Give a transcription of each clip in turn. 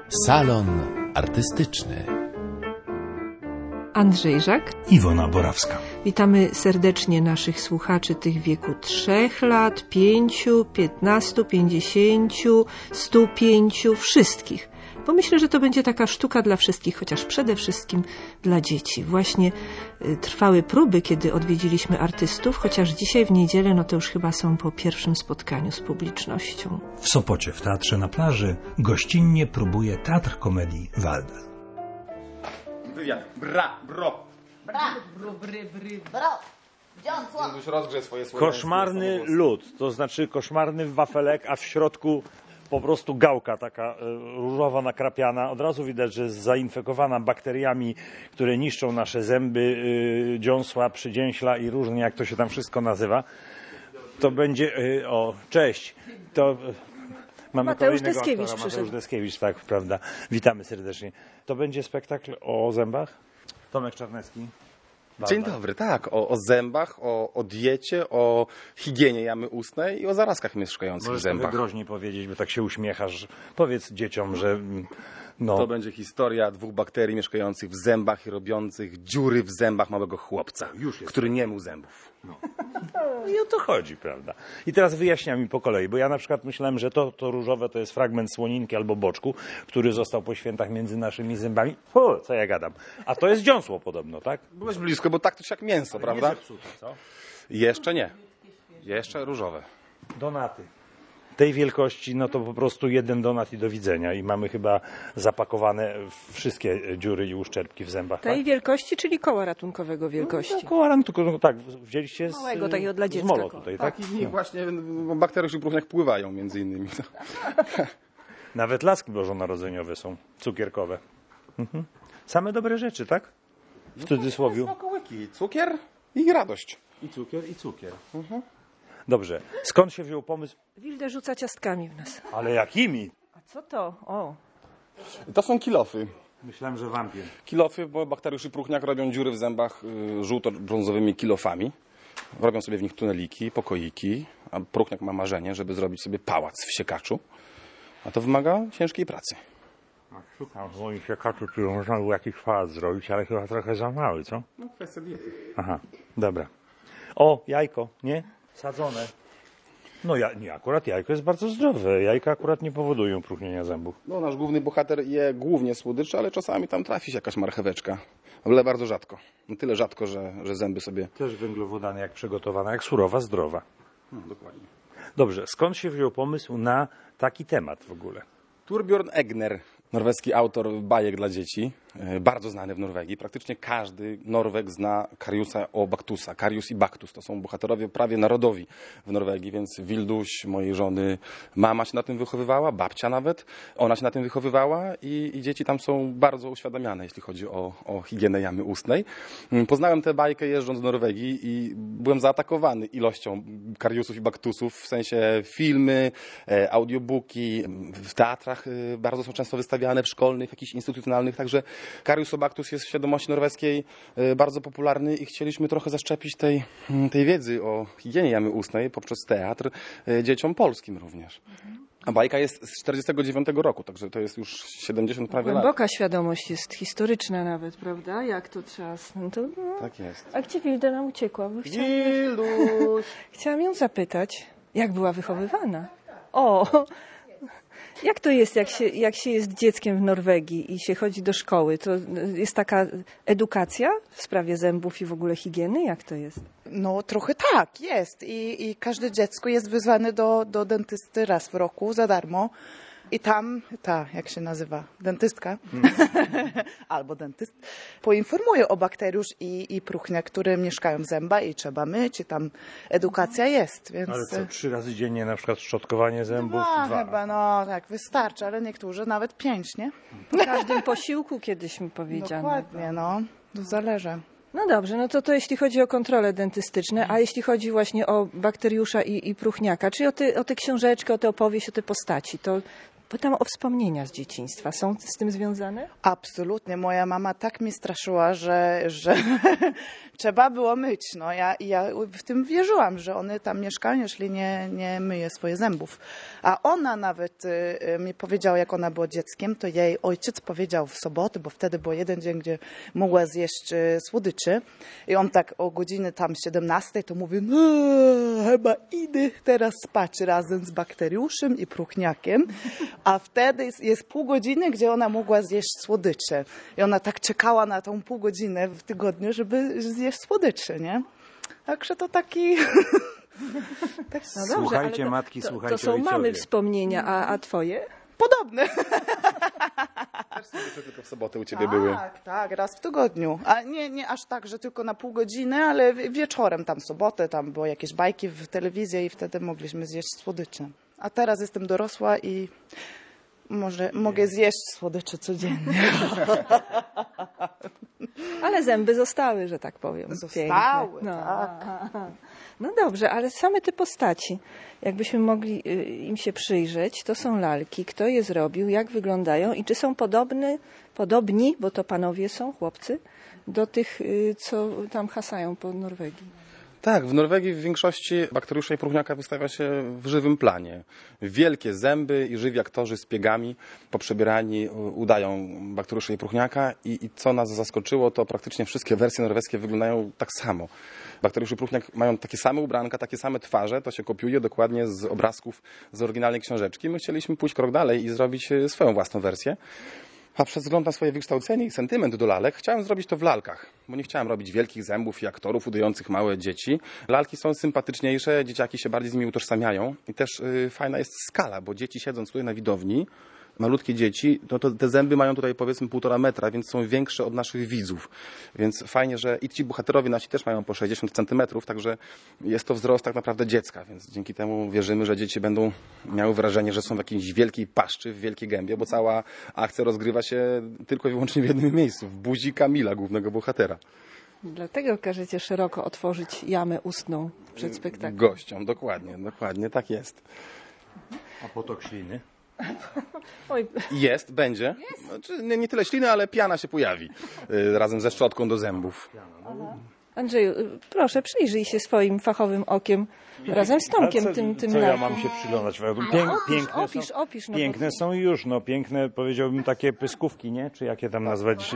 Salon artystyczny. Andrzej Żak, Iwona Borawska. Witamy serdecznie naszych słuchaczy tych w wieku 3 lat, 5, 15, 50, 105, wszystkich. Bo myślę, że to będzie taka sztuka dla wszystkich, chociaż przede wszystkim dla dzieci. Właśnie trwały próby, kiedy odwiedziliśmy artystów, chociaż dzisiaj w niedzielę, no to już chyba są po pierwszym spotkaniu z publicznością. W Sopocie, w Teatrze na Plaży, gościnnie próbuje Teatr Komedii Waldel. Wywiad. Bra, bro. Bra, bro, bro. Dziąsło. Już rozgrze swoje słowa. Koszmarny lód, to znaczy koszmarny wafelek, a w środku po prostu gałka taka różowa nakrapiana. Od razu widać, że jest zainfekowana bakteriami, które niszczą nasze zęby, dziąsła, przydzięśla i różnie, jak to się tam wszystko nazywa. To będzie... cześć. To... Mamy Mateusz kolejnego Deskiewicz aktora, przyszedł. Mateusz Deskiewicz, tak, prawda. Witamy serdecznie. To będzie spektakl o zębach? Tomek Czarnecki. Dzień dobry, tak. O zębach, o diecie, o higienie jamy ustnej i o zarazkach mieszkających w Możesz zębach. groźniej powiedzieć, bo tak się uśmiechasz. Powiedz dzieciom, że... To będzie historia 2 bakterii mieszkających w zębach i robiących dziury w zębach małego chłopca, który nie mył zębów. I o to chodzi, prawda? I teraz wyjaśniam mi po kolei, bo ja na przykład myślałem, że to różowe to jest fragment słoninki albo boczku, który został po świętach między naszymi zębami. Co ja gadam? A to jest dziąsło podobno, tak? Byłeś blisko, bo tak to jak mięso, prawda? Nie zepsute, co? Jeszcze nie. Jeszcze różowe. Donaty. Tej wielkości, no to po prostu 1 donat i do widzenia. I mamy chyba zapakowane wszystkie dziury i uszczerbki w zębach. Tej tak? wielkości, czyli koła ratunkowego wielkości. No, kołaram, tylko tak, wzięliście Małego, takiego dla z dziecka molo koła. tutaj, tak? Tak, i w nich właśnie bakterie w próchniach pływają między innymi. Nawet laski bożonarodzeniowe są cukierkowe. Mhm. Same dobre rzeczy, tak? W cudzysłowie. Smakołyki, cukier i radość. I cukier, i cukier. Dobrze. Skąd się wziął pomysł? Wilde rzuca ciastkami w nas. Ale jakimi? A co to? O, To są kilofy. Myślałem, że wampir. Kilofy, bo bakteriusz i próchniak robią dziury w zębach żółto-brązowymi kilofami. Robią sobie w nich tuneliki, pokoiki, a próchniak ma marzenie, żeby zrobić sobie pałac w siekaczu. A to wymaga ciężkiej pracy. Szukam w moim siekaczu, czy można było jakiś pałac zrobić, ale chyba trochę za mały, co? No, kwestia diety. Aha, dobra. O, jajko, nie? Sadzone. No nie, akurat jajko jest bardzo zdrowe. Jajka akurat nie powodują próchnienia zębów. No, nasz główny bohater je głównie słodycze, ale czasami tam trafi się jakaś marcheweczka. Ale bardzo rzadko. No, tyle rzadko, że zęby sobie... Też węglowodany jak przygotowana, jak surowa, zdrowa. No, dokładnie. Dobrze, skąd się wziął pomysł na taki temat w ogóle? Torbjörn Egner, norweski autor bajek dla dzieci, bardzo znany w Norwegii. Praktycznie każdy Norweg zna Kariusa o Baktusa. Karius i Baktus to są bohaterowie prawie narodowi w Norwegii, więc Wilduś, mojej żony, mama się na tym wychowywała, babcia nawet, ona się na tym wychowywała i dzieci tam są bardzo uświadamiane, jeśli chodzi o higienę jamy ustnej. Poznałem tę bajkę jeżdżąc do Norwegii i byłem zaatakowany ilością Kariusów i Baktusów, w sensie filmy, audiobooki, w teatrach bardzo są często wystawiane, w szkolnych, jakichś instytucjonalnych, także Karius Obaktus jest w świadomości norweskiej bardzo popularny i chcieliśmy trochę zaszczepić tej wiedzy o higienie jamy ustnej poprzez teatr dzieciom polskim również. A bajka jest z 49 roku, także to jest już 70 prawie lat. głęboka świadomość jest historyczna nawet, prawda? Jak to czas. No to, Tak jest. A gdzie Wilda nam uciekła? Bo Wilduś! chciałam ją zapytać, jak była wychowywana. O! Jak to jest, jak się jest dzieckiem w Norwegii i się chodzi do szkoły? To jest taka edukacja w sprawie zębów i w ogóle higieny? Jak to jest? No trochę tak, jest. I każde dziecko jest wezwane do dentysty raz w roku za darmo. I tam jak się nazywa, dentystka albo dentyst, poinformuje o bakteriusz i próchniach, które mieszkają w zębach i trzeba myć i tam edukacja jest. Więc... Ale co, 3 razy dziennie na przykład szczotkowanie zębów? 2. Chyba, no tak, wystarczy, ale niektórzy nawet 5, nie? Po każdym posiłku kiedyś mi powiedziano. Dokładnie, no, to zależy. No dobrze, no to jeśli chodzi o kontrole dentystyczne, a jeśli chodzi właśnie o bakteriusza i próchniaka, czyli o tę książeczkę, o tę opowieść, o te postaci, to Bo tam o wspomnienia z dzieciństwa są z tym związane? Absolutnie. Moja mama tak mnie straszyła, że trzeba było myć. No, ja w tym wierzyłam, że one tam mieszkają, jeśli nie myje swoje zębów. A ona nawet mi powiedziała, jak ona była dzieckiem, to jej ojciec powiedział w sobotę, bo wtedy był jeden dzień, gdzie mogła zjeść słodyczy. I on tak o godzinie tam 17 to mówi, no chyba idę teraz spać razem z bakteriuszem i próchniakiem. A wtedy jest pół godziny, gdzie ona mogła zjeść słodycze. I ona tak czekała na tą pół godzinę w tygodniu, żeby zjeść słodycze, nie? Także to taki... No dobrze, Słuchajcie ale matki, słuchajcie to są ojcowie. mamy wspomnienia, a twoje? Podobne. Też słodycze tylko w sobotę u ciebie były. Tak, raz w tygodniu. A nie aż tak, że tylko na pół godziny, ale wieczorem, tam sobotę, tam były jakieś bajki w telewizji i wtedy mogliśmy zjeść słodycze. A teraz jestem dorosła i mogę zjeść słodycze codziennie. Ale zęby zostały, że tak powiem. Zostały, Piękne. tak. No dobrze, ale same te postaci, jakbyśmy mogli im się przyjrzeć, to są lalki, kto je zrobił, jak wyglądają i czy są podobni, bo to panowie są, chłopcy, do tych, co tam hasają po Norwegii. Tak, w Norwegii w większości bakteriusza i próchniaka wystawia się w żywym planie. Wielkie zęby i żywi aktorzy z piegami poprzebierani udają bakteriusza i próchniaka i co nas zaskoczyło, to praktycznie wszystkie wersje norweskie wyglądają tak samo. Bakteriusz i próchniak mają takie same ubranka, takie same twarze, to się kopiuje dokładnie z obrazków z oryginalnej książeczki. My chcieliśmy pójść krok dalej i zrobić swoją własną wersję. A przez wzgląd na swoje wykształcenie i sentyment do lalek chciałem zrobić to w lalkach, bo nie chciałem robić wielkich zębów i aktorów udających małe dzieci. Lalki są sympatyczniejsze, dzieciaki się bardziej z nimi utożsamiają i też fajna jest skala, bo dzieci siedząc tutaj na widowni, malutkie dzieci, to te zęby mają tutaj powiedzmy 1,5 metra, więc są większe od naszych widzów. Więc fajnie, że i ci bohaterowie nasi też mają po 60 centymetrów, także jest to wzrost tak naprawdę dziecka, więc dzięki temu wierzymy, że dzieci będą miały wrażenie, że są w jakiejś wielkiej paszczy, w wielkiej gębie, bo cała akcja rozgrywa się tylko i wyłącznie w jednym miejscu, w buzi Kamila, głównego bohatera. Dlatego każecie szeroko otworzyć jamę ustną przed spektaklem. Gościom, dokładnie, tak jest. A potok śliny? Oj, Jest, będzie. Znaczy, nie tyle śliny, ale piana się pojawi razem ze szczotką do zębów. Andrzeju, proszę, przyjrzyj się swoim fachowym okiem razem z Tomkiem tym Co ja lalką. mam się przyglądać? Opisz. No Piękne są już, piękne powiedziałbym takie pyskówki, nie? Czy jakie tam nazwać?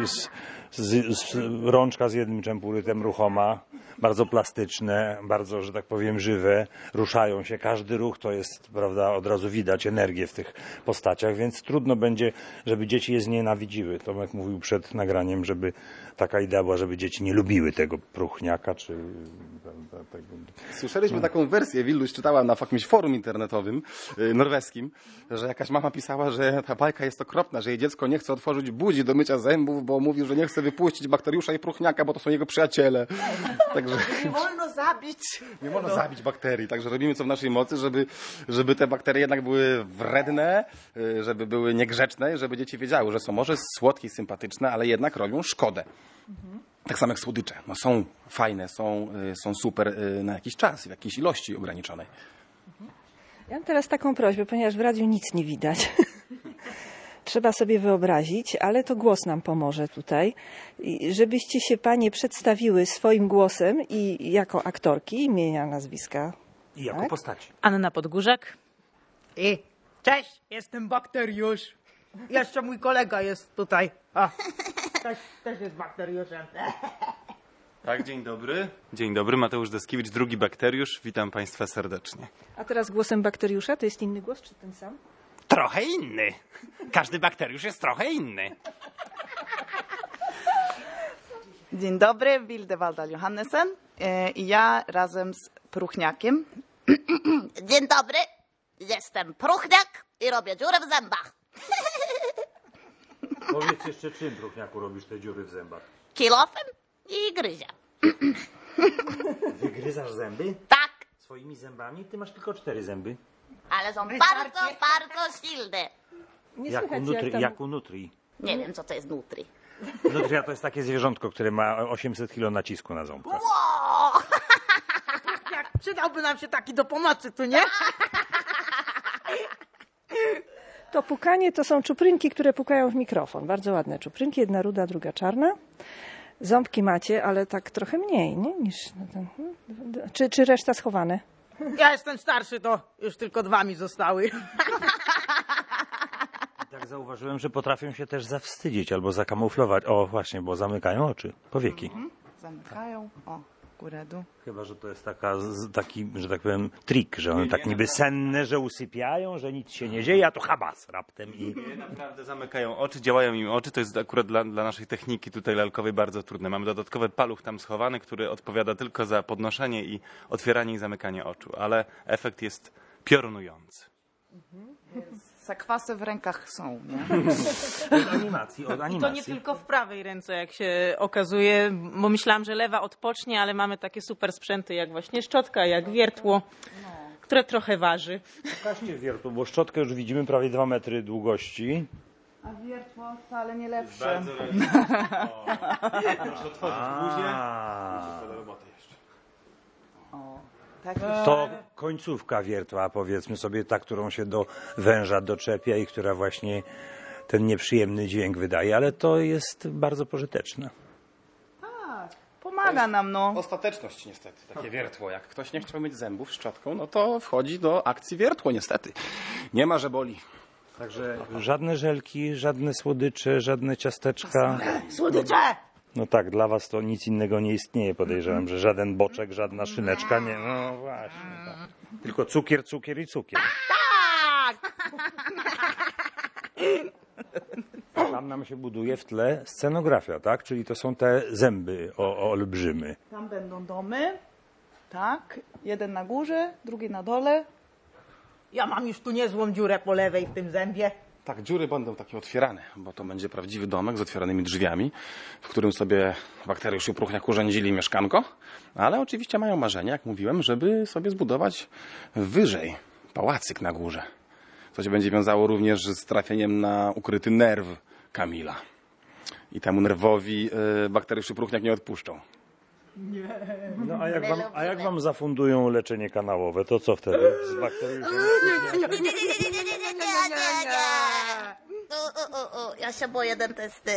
Rączka z jednym czempurytem ruchoma, bardzo plastyczne, bardzo, że tak powiem, żywe, ruszają się. Każdy ruch to jest, prawda, od razu widać energię w tych postaciach, więc trudno będzie, żeby dzieci je znienawidziły. Tomek mówił przed nagraniem, żeby taka idea była, żeby dzieci nie lubiły tego próchniaka, czy tego. Słyszeliśmy taką wersję, Willuś czytała na jakimś forum internetowym norweskim, że jakaś mama pisała, że ta bajka jest okropna, że jej dziecko nie chce otworzyć buzi do mycia zębów, bo mówi, że nie chce wypuścić bakteriusza i próchniaka, bo to są jego przyjaciele. Także Nie wolno zabić. nie można zabić bakterii, także robimy co w naszej mocy, żeby te bakterie jednak były wredne, żeby były niegrzeczne, żeby dzieci wiedziały, że są może słodkie i sympatyczne, ale jednak robią szkodę. Tak samo jak słodycze. No są fajne, są super na jakiś czas, w jakiejś ilości ograniczonej. Ja mam teraz taką prośbę, ponieważ w radiu nic nie widać. Trzeba sobie wyobrazić, ale to głos nam pomoże tutaj, żebyście się panie przedstawiły swoim głosem i jako aktorki, imienia, nazwiska. I jako Tak? postaci. Anna Podgórzek. I cześć, jestem bakteriusz. Jeszcze mój kolega jest tutaj. A, też jest bakteriuszem. Tak, dzień dobry. Dzień dobry, Mateusz Deskiewicz, drugi bakteriusz. Witam Państwa serdecznie. A teraz głosem bakteriusza, to jest inny głos, czy ten sam? Trochę inny. Każdy bakteriusz jest trochę inny. Dzień dobry, Vilde Waldal Johannesen i ja razem z próchniakiem. Dzień dobry, jestem próchniak i robię dziurę w zębach. Powiedz jeszcze, czym, próchniaku, robisz te dziury w zębach? Kilofem i gryzia. Wygryzasz zęby? Tak, Swoimi zębami? Ty masz tylko 4 zęby. ale są bardzo silne. Nie Jak słychać, u tam... jak u nutrii. Nie wiem, co to jest nutri. Nutria to jest takie zwierzątko, które ma 800 kg nacisku na ząbkach. O! Jak przydałby nam się taki do pomocy, tu nie? To pukanie to są czuprynki, które pukają w mikrofon. Bardzo ładne czuprynki, jedna ruda, druga czarna. Ząbki macie, ale tak trochę mniej, nie? Niż czy reszta schowane? Ja jestem starszy, to już tylko 2 mi zostały. Tak zauważyłem, że potrafią się też zawstydzić albo zakamuflować. O, właśnie, bo zamykają oczy, powieki. Zamykają. O, górę, dół. Chyba, że to jest taki, że tak powiem, trik, że one tak niby senne, że usypiają, że nic się nie dzieje, a to habas raptem i... Naprawdę zamykają oczy, działają im oczy. To jest akurat dla naszej techniki tutaj lalkowej bardzo trudne. Mamy dodatkowy paluch tam schowany, który odpowiada tylko za podnoszenie i otwieranie i zamykanie oczu, ale efekt jest piorunujący. Zakwasy w rękach są, nie? Od animacji. I to nie tylko w prawej ręce, jak się okazuje, bo myślałam, że lewa odpocznie, ale mamy takie super sprzęty jak właśnie szczotka, jak wiertło, które trochę waży. Pokażcie wiertło, bo szczotkę już widzimy prawie 2 metry długości. A wiertło wcale nie lepsze. Proszę otworzyć buzię. To końcówka wiertła, powiedzmy sobie, ta, którą się do węża doczepia i która właśnie ten nieprzyjemny dźwięk wydaje, ale to jest bardzo pożyteczne. Pomaga nam, no. Ostateczność niestety, takie wiertło. Jak ktoś nie chciał mieć zębów szczotką, no to wchodzi do akcji wiertło niestety. Nie ma, że boli. Także żadne żelki, żadne słodycze, żadne ciasteczka. Słodycze! No tak, dla was to nic innego nie istnieje, podejrzewam, że żaden boczek, żadna szyneczka, nie, no właśnie, tak. Tylko cukier, cukier i cukier. Tak! Tam nam się buduje w tle scenografia, tak? Czyli to są te zęby olbrzymy. Tam będą domy. Tak. Jeden na górze, drugi na dole. Ja mam już tu niezłą dziurę po lewej w tym zębie. Tak, dziury będą takie otwierane, bo to będzie prawdziwy domek z otwieranymi drzwiami, w którym sobie bakteriusz i próchniak urządzili mieszkanko, ale oczywiście mają marzenie, jak mówiłem, żeby sobie zbudować wyżej pałacyk na górze. To się będzie wiązało również z trafieniem na ukryty nerw Kamila. I temu nerwowi bakteriusz i próchniak nie odpuszczą. No a jak wam zafundują leczenie kanałowe, to co wtedy? Z bakteriuszem? Ja się boję dentysty.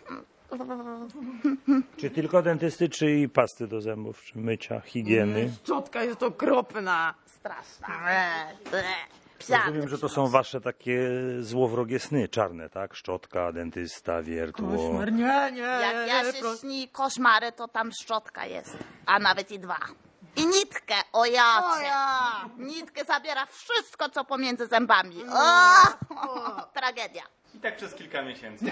Czy tylko dentysty, czy i pasty do zębów, czy mycia, higieny? Szczotka jest okropna. Straszna. Rozumiem, że to są wasze takie złowrogie sny czarne, tak? Szczotka, dentysta, wiertło. Koszmar, nie. Jak ja się śni koszmary, to tam szczotka jest. A nawet i 2. I nitkę, o jacie. Nitkę zabiera wszystko, co pomiędzy zębami. Tragedia. I tak przez kilka miesięcy.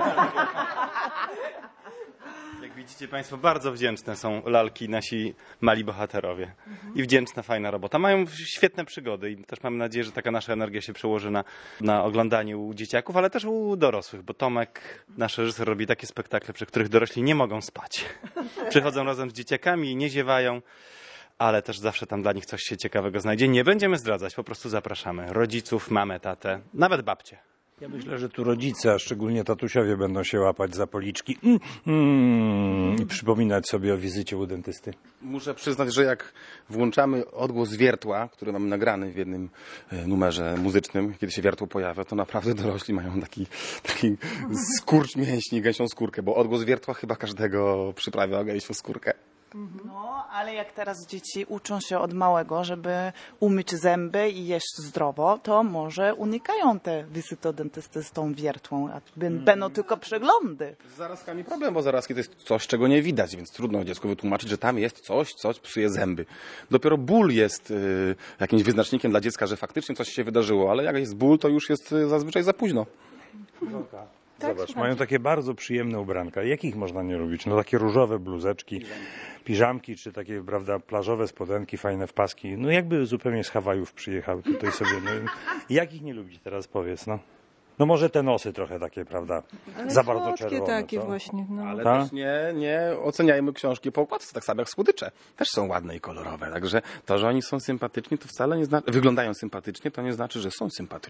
Jak widzicie Państwo, bardzo wdzięczne są lalki, nasi mali bohaterowie. I wdzięczna, fajna robota. Mają świetne przygody i też mam nadzieję, że taka nasza energia się przełoży na oglądanie u dzieciaków, ale też u dorosłych, bo Tomek, nasz reżyser, robi takie spektakle, przy których dorośli nie mogą spać. Przychodzą razem z dzieciakami i nie ziewają, ale też zawsze tam dla nich coś się ciekawego znajdzie. Nie będziemy zdradzać, po prostu zapraszamy rodziców, mamę, tatę, nawet babcię. Ja myślę, że tu rodzice, a szczególnie tatusiowie, będą się łapać za policzki i przypominać sobie o wizycie u dentysty. Muszę przyznać, że jak włączamy odgłos wiertła, który mamy nagrany w jednym numerze muzycznym, kiedy się wiertło pojawia, to naprawdę dorośli mają taki skurcz mięśni, gęsią skórkę, bo odgłos wiertła chyba każdego przyprawia o gęsią skórkę. No, ale jak teraz dzieci uczą się od małego, żeby umyć zęby i jeść zdrowo, to może unikają te wizyty do dentysty z tą wiertłą, a będą tylko przeglądy. Z zarazkami problem, bo zarazki to jest coś, czego nie widać, więc trudno dziecku wytłumaczyć, że tam jest coś, co psuje zęby. Dopiero ból jest jakimś wyznacznikiem dla dziecka, że faktycznie coś się wydarzyło, ale jak jest ból, to już jest zazwyczaj za późno. Zobacz, mają takie bardzo przyjemne ubranka. Jakich można nie lubić? No takie różowe bluzeczki, piżamki, czy takie, prawda, plażowe spodenki, fajne wpaski. No jakby zupełnie z Hawajów przyjechały tutaj sobie. No, jakich nie lubić teraz, powiedz, no. No może te nosy trochę takie, prawda, za bardzo czerwone. takie co? właśnie, no. Ale też nie oceniajmy książki po okładce, tak samo jak słodycze. Też są ładne i kolorowe, także to, że oni są sympatyczni, to wcale nie znaczy, wyglądają sympatycznie, to nie znaczy, że są sympatyczni.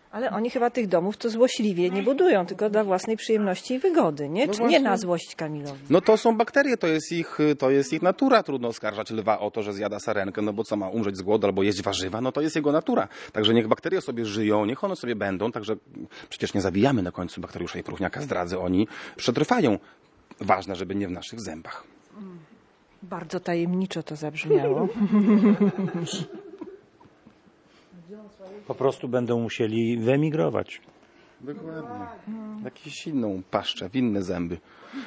Ale oni chyba tych domów to złośliwie nie budują, tylko dla własnej przyjemności i wygody, nie? No Czy właśnie. nie na złość Kamilowi? No to są bakterie, to jest ich natura. Trudno oskarżać lwa o to, że zjada sarenkę, no bo co, ma umrzeć z głodu albo jeść warzywa, no to jest jego natura. Także niech bakterie sobie żyją, niech one sobie będą, także przecież nie zabijamy na końcu bakteriusza i próchniaka, zdradzę, oni przetrwają. Ważne, żeby nie w naszych zębach. Bardzo tajemniczo to zabrzmiało. Po prostu będą musieli wyemigrować. Dokładnie. Jakąś inną paszczę, w inne zęby.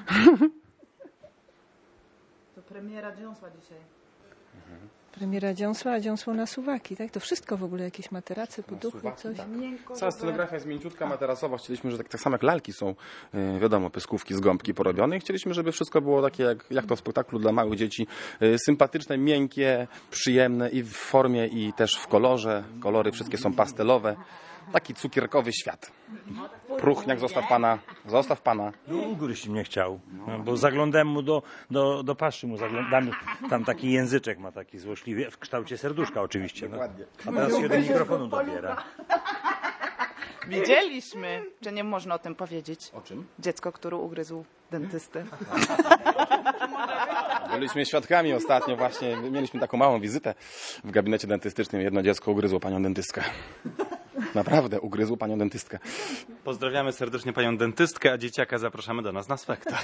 To premiera dziąsła dzisiaj. Premiera dziąsła, a dziąsło na suwaki, tak? To wszystko w ogóle, jakieś materace, poduchy, coś. Cała scenografia jest mięciutka, materasowa. Chcieliśmy, że tak samo jak lalki są, wiadomo, pyskówki z gąbki porobione. I chcieliśmy, żeby wszystko było takie jak to w spektaklu dla małych dzieci. Sympatyczne, miękkie, przyjemne i w formie, i też w kolorze. Kolory wszystkie są pastelowe. Taki cukierkowy świat. Próchniak, zostaw pana. No, ugryźć mnie chciał, no, bo zaglądałem mu do paszczy, zaglądamy, tam taki języczek ma taki złośliwy, w kształcie serduszka oczywiście. No. A teraz się do mikrofonu dobiera. Widzieliśmy, że nie można o tym powiedzieć. O czym? Dziecko, które ugryzł dentystę. Byliśmy świadkami ostatnio właśnie, mieliśmy taką małą wizytę w gabinecie dentystycznym. Jedno dziecko ugryzło panią dentystkę. Naprawdę, ugryzł panią dentystkę. Pozdrawiamy serdecznie panią dentystkę, a dzieciaka zapraszamy do nas na spektakl.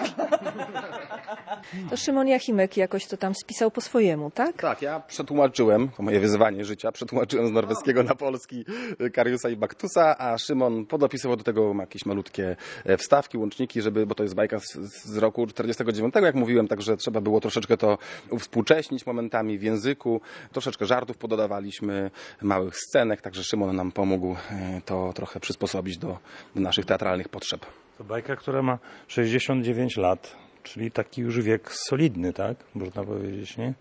To Szymon Jachimek jakoś to tam spisał po swojemu, tak? Tak, ja przetłumaczyłem, to moje wyzwanie życia, przetłumaczyłem z norweskiego na polski Kariusa i Baktusa, a Szymon podopisywał do tego jakieś malutkie wstawki, łączniki, bo to jest bajka z roku 49, jak mówiłem, także trzeba było troszeczkę to uwspółcześnić momentami w języku, troszeczkę żartów pododawaliśmy, małych scenek, także Szymon nam pomógł to trochę przysposobić do naszych teatralnych potrzeb. To bajka, która ma 69 lat, czyli taki już wiek solidny, tak? Można powiedzieć, nie?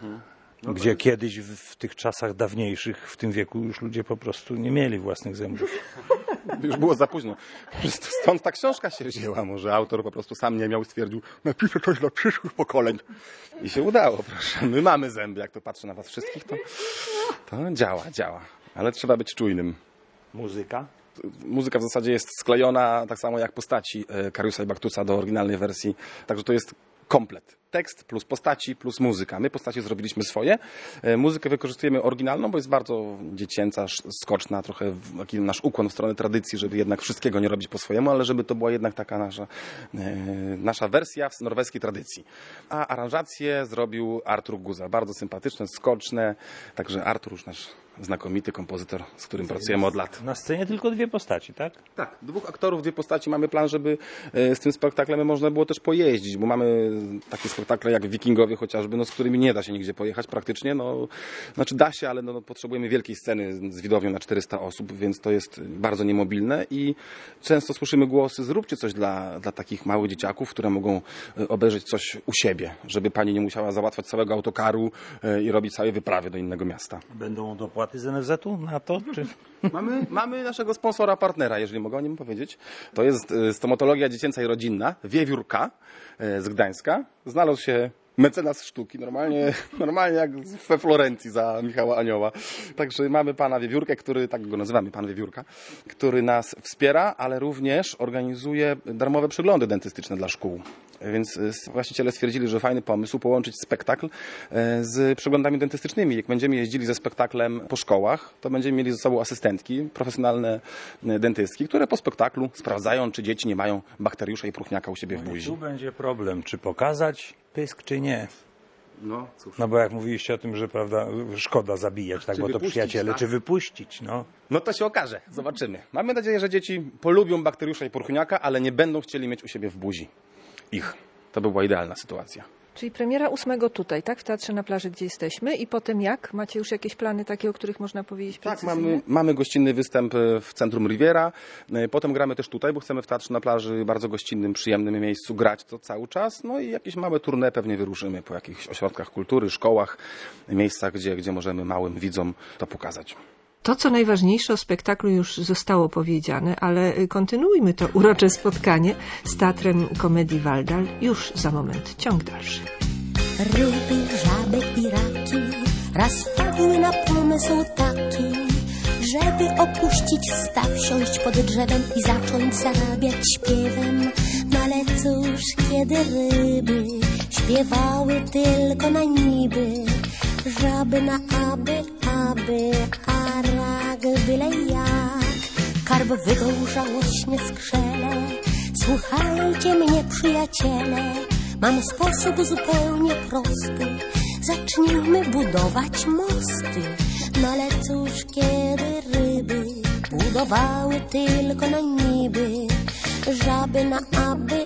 No gdzie kiedyś w tych czasach dawniejszych, w tym wieku już ludzie po prostu nie mieli własnych zębów. Już było za późno. Stąd ta książka się wzięła. Może autor po prostu sam nie miał, stwierdził, napiszę coś dla przyszłych pokoleń. I się udało, proszę. My mamy zęby, jak to patrzę na was wszystkich, to działa. Ale trzeba być czujnym. Muzyka? Muzyka w zasadzie jest sklejona tak samo jak postaci Kariusa i Baktusa do oryginalnej wersji. Także to jest komplet. Tekst plus postaci plus muzyka. My postacie zrobiliśmy swoje. Muzykę wykorzystujemy oryginalną, bo jest bardzo dziecięca, skoczna, trochę taki nasz ukłon w stronę tradycji, żeby jednak wszystkiego nie robić po swojemu, ale żeby to była jednak taka nasza wersja w norweskiej tradycji. A aranżację zrobił Artur Guza. Bardzo sympatyczne, skoczne. Także Artur już nasz znakomity kompozytor, z którym pracujemy od lat. Na scenie tylko dwie postaci, tak? Tak, 2 aktorów, 2 postaci. Mamy plan, żeby z tym spektaklem można było też pojeździć, bo mamy takie spektakle jak Wikingowie chociażby, z którymi nie da się nigdzie pojechać praktycznie. Znaczy da się, ale potrzebujemy wielkiej sceny z widownią na 400 osób, więc to jest bardzo niemobilne i często słyszymy głosy, zróbcie coś dla takich małych dzieciaków, które mogą obejrzeć coś u siebie, żeby pani nie musiała załatwiać całego autokaru i robić całej wyprawy do innego miasta. Będą dopłaty z NFZ-u na to? Czy... Mamy naszego sponsora, partnera, jeżeli mogę o nim powiedzieć. To jest stomatologia dziecięca i rodzinna, Wiewiórka z Gdańska. Znalazł się mecenas sztuki, normalnie jak we Florencji za Michała Anioła. Także mamy pana Wiewiórkę, tak go nazywamy, pan Wiewiórka, który nas wspiera, ale również organizuje darmowe przeglądy dentystyczne dla szkół. Więc właściciele stwierdzili, że fajny pomysł połączyć spektakl z przeglądami dentystycznymi. Jak będziemy jeździli ze spektaklem po szkołach, to będziemy mieli ze sobą asystentki, profesjonalne dentystki, które po spektaklu sprawdzają, czy dzieci nie mają bakteriusza i próchniaka u siebie w buzi. Tu będzie problem, czy pokazać pysk, czy nie. No, cóż. No bo jak mówiliście o tym, że prawda, szkoda zabijać, tak, bo to przyjaciele, tak? Czy wypuścić, no. No to się okaże, zobaczymy. Mamy nadzieję, że dzieci polubią bakteriusza i próchniaka, ale nie będą chcieli mieć u siebie w buzi ich. To by była idealna sytuacja. Czyli premiera 8 tutaj, tak? W Teatrze na Plaży, gdzie jesteśmy. I potem jak? Macie już jakieś plany takie, o których można powiedzieć precyzyjnie? Tak, mamy gościnny występ w Centrum Riviera. Potem gramy też tutaj, bo chcemy w Teatrze na Plaży, bardzo gościnnym, przyjemnym miejscu grać to cały czas. No i jakieś małe tournée pewnie wyruszymy po jakichś ośrodkach kultury, szkołach, miejscach, gdzie możemy małym widzom to pokazać. To, co najważniejsze o spektaklu już zostało powiedziane, ale kontynuujmy to urocze spotkanie z Teatrem Komedii Waldal już za moment. Ciąg dalszy. Ryby, żaby i raki raz wpadły na pomysł taki, żeby opuścić staw, siąść pod drzewem i zacząć zarabiać śpiewem. No ale cóż, kiedy ryby śpiewały tylko na niby, żaby na aby, a rak byle jak. Karp wyjął żałośnie skrzele. Słuchajcie mnie, przyjaciele, mam sposób zupełnie prosty. Zacznijmy budować mosty. No ale cóż, kiedy ryby budowały tylko na niby, żaby na aby,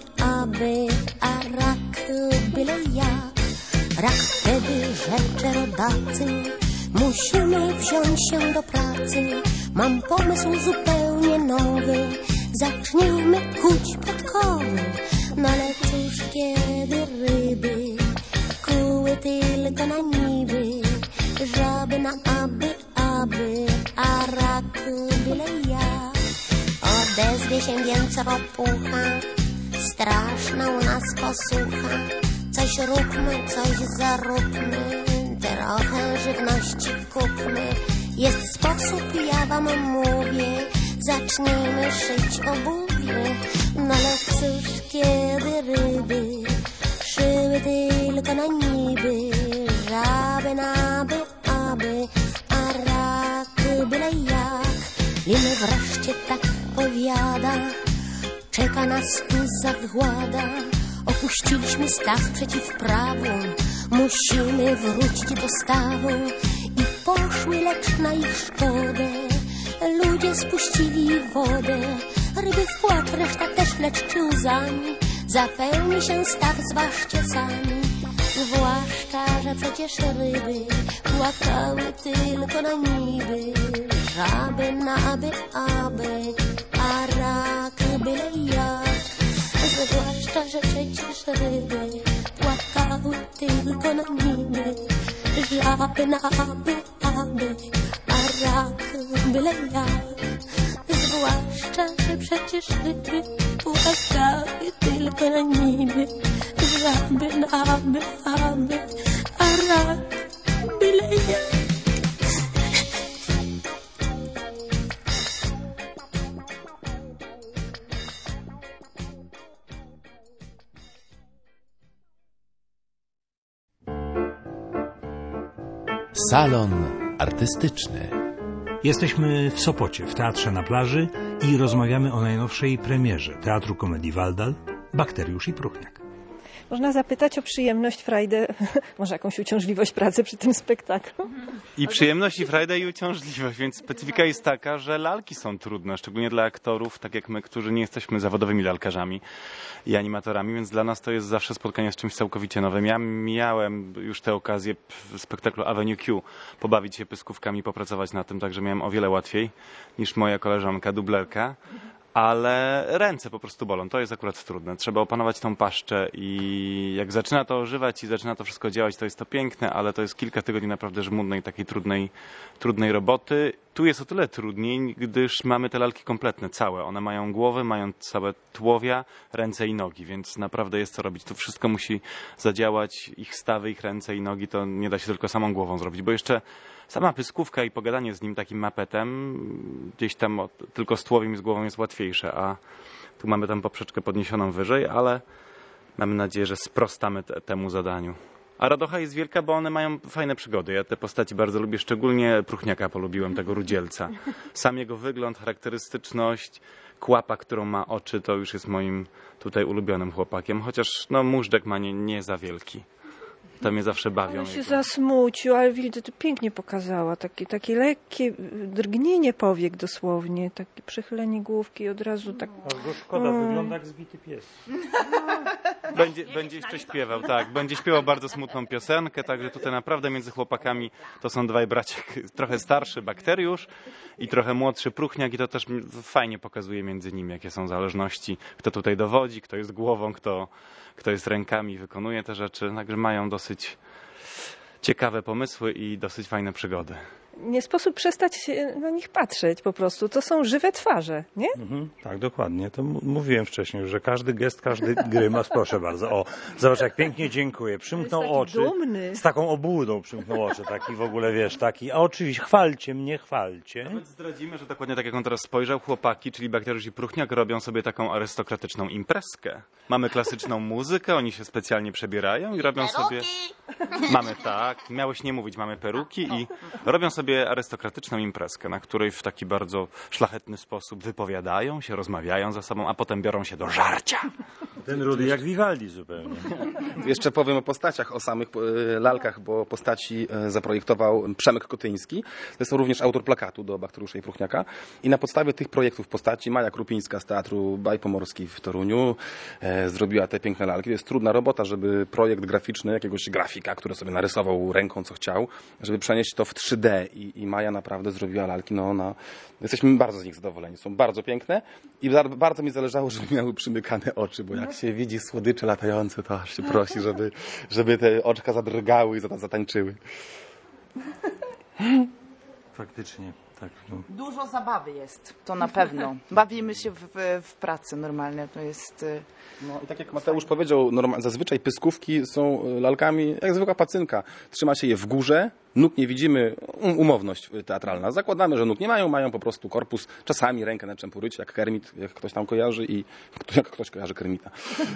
a rak byle jak. Rak wtedy rzecze, rodacy, musimy wziąć się do pracy. Mam pomysł zupełnie nowy, zacznijmy kuć podkowy. No ale cóż, kiedy ryby kuły tylko na niby, żaby na aby, a rak byle jak. Odezwie się więc ropucha, straszna u nas posłucha. Coś róbmy, coś zaróbmy, trochę żywności kupmy. Jest sposób, ja wam mówię, zacznijmy szyć obuwie. No ale cóż, kiedy ryby szyły tylko na niby, żaby na aby, a rak byle jak. Liny wreszcie tak powiada, czeka nas tu zagłada. Opuściliśmy staw przeciw prawu, musimy wrócić do stawu. I poszły, lecz na ich szkodę, ludzie spuścili wodę. Ryby w płacz, reszta też, lecz czy łzami zapełni się staw, zważcie sami. Zwłaszcza, że przecież ryby płakały tylko na niby, żaby na aby, a rak byle jak. Zwłaszcza, że przecież ryby płakały tylko na niby, żaby na aby, a rak byle jak. Zwłaszcza, że przecież ryby płakały tylko na niby, żaby na aby, a rak byle jak. Salon artystyczny. Jesteśmy w Sopocie, w Teatrze na Plaży i rozmawiamy o najnowszej premierze Teatru Komedii Waldal Bakteriusz i Próchniak. Można zapytać o przyjemność, frajdę, może jakąś uciążliwość pracy przy tym spektaklu? I przyjemność, i frajdę, i uciążliwość, więc specyfika jest taka, że lalki są trudne, szczególnie dla aktorów, tak jak my, którzy nie jesteśmy zawodowymi lalkarzami i animatorami, więc dla nas to jest zawsze spotkanie z czymś całkowicie nowym. Ja miałem już tę okazję w spektaklu Avenue Q pobawić się pyskówkami, popracować na tym, także miałem o wiele łatwiej niż moja koleżanka, dublerka. Ale ręce po prostu bolą. To jest akurat trudne. Trzeba opanować tą paszczę i jak zaczyna to ożywać i zaczyna to wszystko działać, to jest to piękne, ale to jest kilka tygodni naprawdę żmudnej, takiej trudnej roboty. Tu jest o tyle trudniej, gdyż mamy te lalki kompletne, całe. One mają głowy, mają całe tułowia, ręce i nogi, więc naprawdę jest co robić. Tu wszystko musi zadziałać, ich stawy, ich ręce i nogi, to nie da się tylko samą głową zrobić, bo jeszcze sama pyskówka i pogadanie z nim takim mapetem, gdzieś tam tylko z tułowiem i z głową jest łatwiejsze, a tu mamy tam poprzeczkę podniesioną wyżej, ale mamy nadzieję, że sprostamy temu zadaniu. A radocha jest wielka, bo one mają fajne przygody. Ja te postaci bardzo lubię, szczególnie Próchniaka polubiłem, tego rudzielca. Sam jego wygląd, charakterystyczność, kłapa, którą ma oczy, to już jest moim tutaj ulubionym chłopakiem, chociaż no móżdżek ma nie za wielki. To mnie zawsze bawią. On się zasmucił, ale widzę, to pięknie pokazała. Takie lekkie drgnienie powiek dosłownie, takie przechylenie główki i od razu tak... Aż go szkoda, wygląda jak zbity pies. Będzie jeszcze śpiewał, tak. Będzie śpiewał bardzo smutną piosenkę, także tutaj naprawdę między chłopakami to są dwaj bracia, trochę starszy Bakteriusz i trochę młodszy Próchniak i to też fajnie pokazuje między nimi, jakie są zależności, kto tutaj dowodzi, kto jest głową, kto jest rękami, wykonuje te rzeczy, także mają dosyć ciekawe pomysły i dosyć fajne przygody. nie sposób przestać na nich patrzeć po prostu. To są żywe twarze, nie? Tak, dokładnie. To mówiłem wcześniej, że każdy gest, każdy grymas, proszę bardzo. O, zobacz, jak pięknie dziękuję. Przymknął taki oczy. dumny. Z taką obłudą przymknął oczy. Taki w ogóle, wiesz, taki. A oczywiście, chwalcie mnie, chwalcie. Nawet zdradzimy, że dokładnie tak jak on teraz spojrzał, chłopaki, czyli Bakteriusz i Próchniak, robią sobie taką arystokratyczną imprezkę. Mamy klasyczną muzykę, oni się specjalnie przebierają i robią sobie... Mamy tak, miałeś nie mówić, mamy peruki i robią sobie arystokratyczną imprezkę, na której w taki bardzo szlachetny sposób wypowiadają się, rozmawiają ze sobą, a potem biorą się do żarcia. Ten Rudy jak Vivaldi zupełnie. Jeszcze powiem o postaciach, o samych lalkach, bo postaci zaprojektował Przemek Kotyński. To jest również autor plakatu do Bakteriusza i Próchniaka. I na podstawie tych projektów postaci Maja Krupińska z Teatru Baj Pomorski w Toruniu zrobiła te piękne lalki. To jest trudna robota, żeby projekt graficzny jakiegoś grafika, który sobie narysował ręką, co chciał, żeby przenieść to w 3D. I Maja naprawdę zrobiła lalki. Jesteśmy bardzo z nich zadowoleni. Są bardzo piękne i bardzo mi zależało, żeby miały przymykane oczy, bo jak się widzi słodycze latające, to aż się prosi, żeby te oczka zadrgały i zatańczyły. Faktycznie, tak. No. Dużo zabawy jest, to na pewno. Bawimy się w pracy normalnie, to jest... No i tak jak Mateusz powiedział, zazwyczaj pyskówki są lalkami jak zwykła pacynka. Trzyma się je w górze, nóg nie widzimy, umowność teatralna. Zakładamy, że nóg nie mają, mają po prostu korpus, czasami rękę na czempurycie, jak Kermit, jak ktoś tam kojarzy i jak ktoś kojarzy Kermita.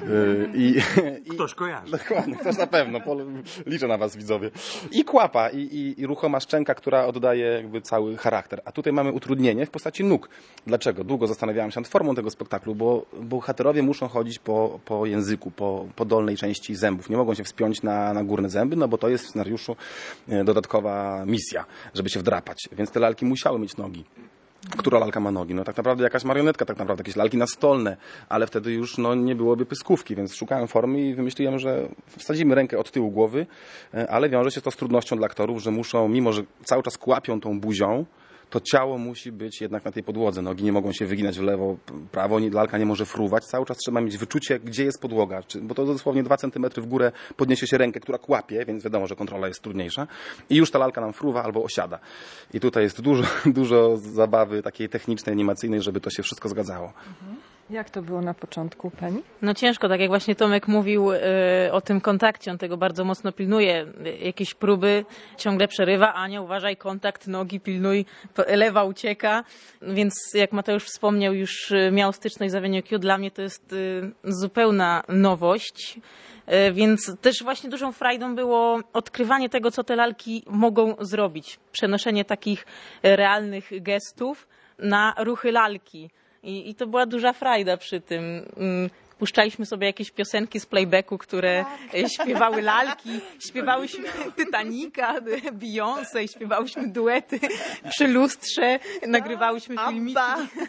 Ktoś kojarzy. Dokładnie, też na pewno, liczę na was widzowie. I kłapa, i ruchoma szczęka, która oddaje jakby cały charakter. A tutaj mamy utrudnienie w postaci nóg. Dlaczego? Długo zastanawiałem się nad formą tego spektaklu, bo bohaterowie muszą chodzić po języku, po dolnej części zębów. Nie mogą się wspiąć na górne zęby, no bo to jest w scenariuszu dodatkowa misja, żeby się wdrapać. Więc te lalki musiały mieć nogi. Która lalka ma nogi? No tak naprawdę jakaś marionetka, tak naprawdę jakieś lalki nastolne, ale wtedy już nie byłoby pyskówki, więc szukałem formy i wymyśliłem, że wsadzimy rękę od tyłu głowy, ale wiąże się to z trudnością dla aktorów, że muszą, mimo że cały czas kłapią tą buzią, to ciało musi być jednak na tej podłodze. Nogi nie mogą się wyginać w lewo, prawo, lalka nie może fruwać. Cały czas trzeba mieć wyczucie, gdzie jest podłoga. Bo to dosłownie 2 cm w górę podniesie się rękę, która kłapie, więc wiadomo, że kontrola jest trudniejsza. I już ta lalka nam fruwa albo osiada. I tutaj jest dużo zabawy takiej technicznej, animacyjnej, żeby to się wszystko zgadzało. Jak to było na początku, pani? No ciężko, tak jak właśnie Tomek mówił o tym kontakcie, on tego bardzo mocno pilnuje. Jakieś próby ciągle przerywa. Ania, uważaj, kontakt, nogi, pilnuj, lewa ucieka. Więc jak Mateusz wspomniał, już miał styczność z Avenue Q. Dla mnie to jest zupełna nowość. Więc też właśnie dużą frajdą było odkrywanie tego, co te lalki mogą zrobić. Przenoszenie takich realnych gestów na ruchy lalki. I to była duża frajda przy tym. Puszczaliśmy sobie jakieś piosenki z playbacku, które śpiewały lalki, śpiewałyśmy Titanica, Beyoncé, śpiewałyśmy duety przy lustrze, nagrywałyśmy filmiki.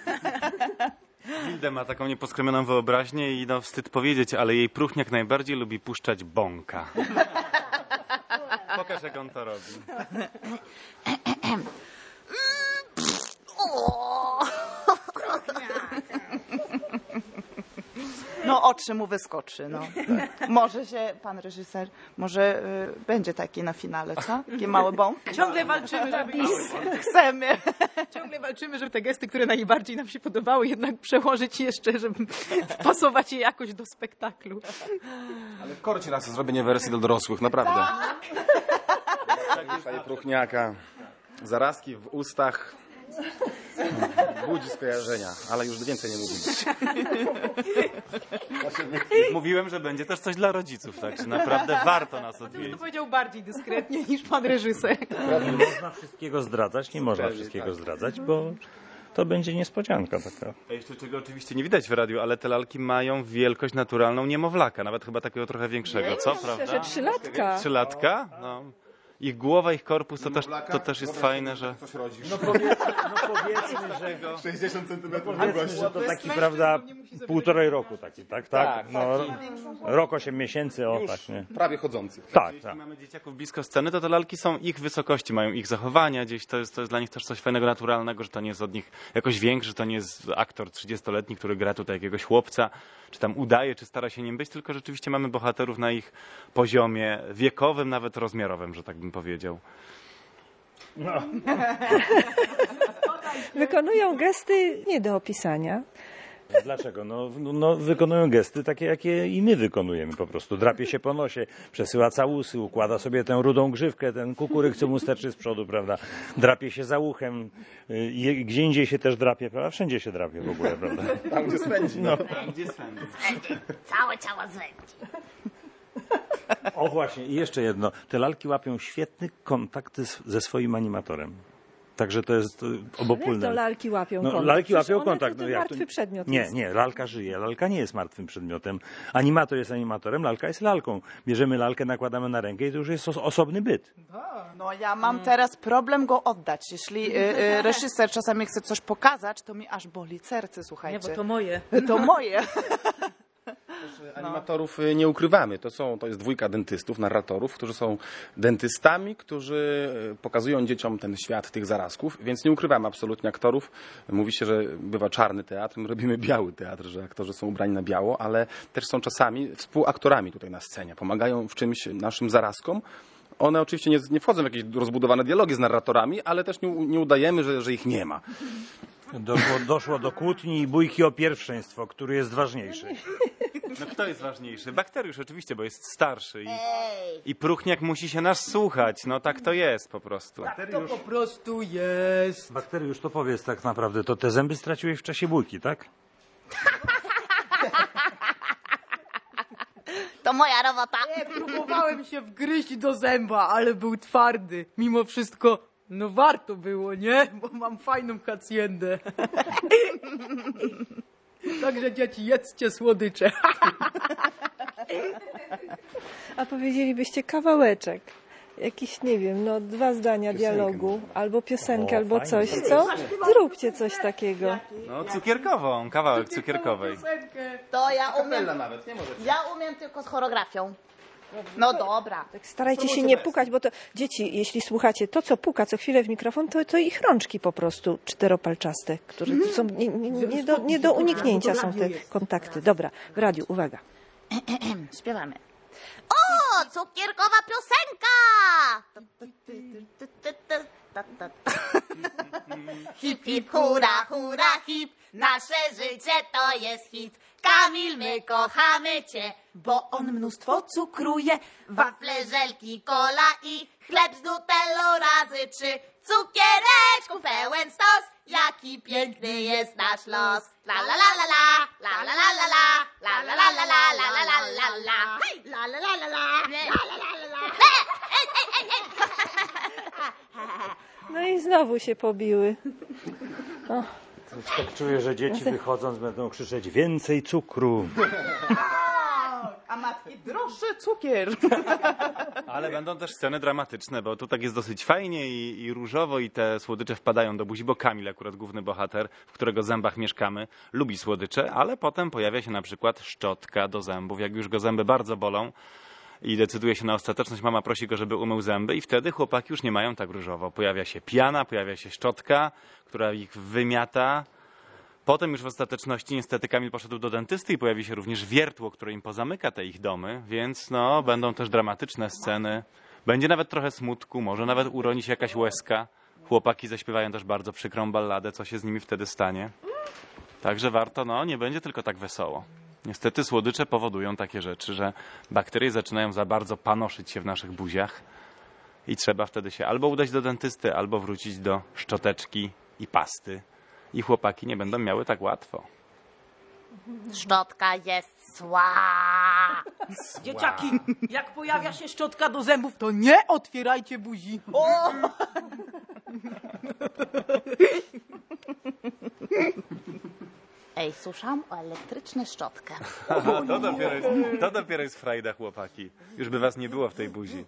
Hilda ma taką nieposkromioną wyobraźnię i wstyd powiedzieć, ale jej Próchniak najbardziej lubi puszczać bąka. Pokaż, jak on to robi. No oczy mu wyskoczy, no. Może się, pan reżyser, może będzie taki na finale, co? Takie małe bąk? Ciągle walczymy, żeby Chcemy. Ciągle walczymy, żeby te gesty, które najbardziej nam się podobały, jednak przełożyć jeszcze, żeby wpasować je jakoś do spektaklu. Ale korć raz zrobienie wersji do dorosłych, naprawdę. Tak. Próchniaka. Zarazki w ustach. Budzi skojarzenia, ale już więcej nie mówimy. Mówiłem, że będzie też coś dla rodziców, także naprawdę warto nas odwiedzić. To powiedział bardziej dyskretnie niż pan reżyser. Nie można wszystkiego zdradzać, nie można wszystkiego zdradzać, bo to będzie niespodzianka taka. A jeszcze czego oczywiście nie widać w radiu, ale te lalki mają wielkość naturalną niemowlaka, nawet chyba takiego trochę większego, co, prawda? Że 3-latka. 3-latka? No. Ich głowa, ich korpus, to też jest fajne, że... No powiedzmy, że go... 60 cm Powiedzmy, że to taki, prawda, 1,5 roku taki, tak? No, rok 8 miesięcy, o tak, nie? Prawie chodzący. Tak. Jeśli mamy dzieciaków blisko sceny, to te lalki są ich wysokości, mają ich zachowania gdzieś, to jest dla nich też coś fajnego, naturalnego, że to nie jest od nich jakoś większy, że to nie jest aktor 30-letni, który gra tutaj jakiegoś chłopca, czy tam udaje, czy stara się nim być, tylko rzeczywiście mamy bohaterów na ich poziomie wiekowym, nawet rozmiarowym, że tak bym powiedział. No. Wykonują gesty nie do opisania. Dlaczego? No, wykonują gesty takie, jakie i my wykonujemy po prostu. Drapie się po nosie, przesyła całusy, układa sobie tę rudą grzywkę, ten kukuryk, co mu sterczy z przodu, prawda? Drapie się za uchem, gdzie indziej się też drapie, prawda? Wszędzie się drapie w ogóle, prawda? Tam, gdzie spędzi. No. Całe ciało zwędzi. O właśnie, i jeszcze jedno. Te lalki łapią świetny kontakt ze swoim animatorem. Także to jest obopólne. Jak to lalki łapią kontakt? Lalki łapią Przecież kontakt. To martwy przedmiot jest. Nie, lalka żyje. Lalka nie jest martwym przedmiotem. Animator jest animatorem, lalka jest lalką. Bierzemy lalkę, nakładamy na rękę i to już jest osobny byt. No ja mam teraz problem go oddać. Jeśli reżyser czasami chce coś pokazać, to mi aż boli serce, słuchajcie. Nie, bo to moje. To moje. Animatorów nie ukrywamy. To jest dwójka dentystów, narratorów, którzy są dentystami, którzy pokazują dzieciom ten świat tych zarazków, więc nie ukrywamy absolutnie aktorów. Mówi się, że bywa czarny teatr, my robimy biały teatr, że aktorzy są ubrani na biało, ale też są czasami współaktorami tutaj na scenie. Pomagają w czymś naszym zarazkom. One oczywiście nie wchodzą w jakieś rozbudowane dialogi z narratorami, ale też nie udajemy, że ich nie ma. Doszło do kłótni i bójki o pierwszeństwo, który jest ważniejszy. No kto jest ważniejszy? Bakteriusz oczywiście, bo jest starszy i próchniak musi się nas słuchać. No tak to jest po prostu. To po prostu jest. Bakteriusz, to powiedz tak naprawdę, to te zęby straciłeś w czasie bójki, tak? To moja robota. Nie, próbowałem się wgryźć do zęba, ale był twardy. Mimo wszystko, no warto było, nie? Bo mam fajną haciendę. Także dzieci, jedzcie słodycze. A powiedzielibyście kawałeczek. Jakiś, nie wiem, 2 zdania dialogu, albo piosenkę, albo fajnie. coś, co? Zróbcie coś takiego. No cukierkową, kawałek cukierkowej. To ja umiem. Ja umiem tylko z choreografią. No dobra. Tak starajcie się nie pukać, bo to dzieci, jeśli słuchacie, to co puka co chwilę w mikrofon, to ich rączki po prostu czteropalczaste, które są nie do uniknięcia są te kontakty. Dobra, w radiu, uwaga. Śpiewamy. O, cukierkowa piosenka! Hip, hip, hura, hura, hip. Nasze życie to jest hit. Kamil, my kochamy cię, bo on mnóstwo cukruje. Wafle, żelki, kola i chleb z nutellą razy 3. Cukiereczku pełen stos, jaki piękny jest nasz los. La la la la la, la la la la la, la la la la la, la la la la la, hej, la la la la la, la la la la la. No i znowu się pobiły. O. Tak czuję, że dzieci wychodząc będą krzyczeć więcej cukru. A matki, droższy cukier. Ale będą też sceny dramatyczne, bo tu tak jest dosyć fajnie i różowo i te słodycze wpadają do buzi, bo Kamil, akurat główny bohater, w którego zębach mieszkamy, lubi słodycze, ale potem pojawia się na przykład szczotka do zębów. Jak już go zęby bardzo bolą i decyduje się na ostateczność, mama prosi go, żeby umył zęby i wtedy chłopaki już nie mają tak różowo. Pojawia się piana, pojawia się szczotka, która ich wymiata. Potem już w ostateczności niestety Kamil poszedł do dentysty i pojawi się również wiertło, które im pozamyka te ich domy, więc no, będą też dramatyczne sceny. Będzie nawet trochę smutku, może nawet uroni się jakaś łezka. Chłopaki zaśpiewają też bardzo przykrą balladę, co się z nimi wtedy stanie. Także warto, no, nie będzie tylko tak wesoło. Niestety słodycze powodują takie rzeczy, że bakterie zaczynają za bardzo panoszyć się w naszych buziach i trzeba wtedy się albo udać do dentysty, albo wrócić do szczoteczki i pasty. I chłopaki nie będą miały tak łatwo. Szczotka jest zła. Dzieciaki, jak pojawia się szczotka do zębów, to nie otwierajcie buzi. O! Ej, słyszałam o elektrycznej szczotkę. To dopiero jest frajda, chłopaki. Już by was nie było w tej buzi.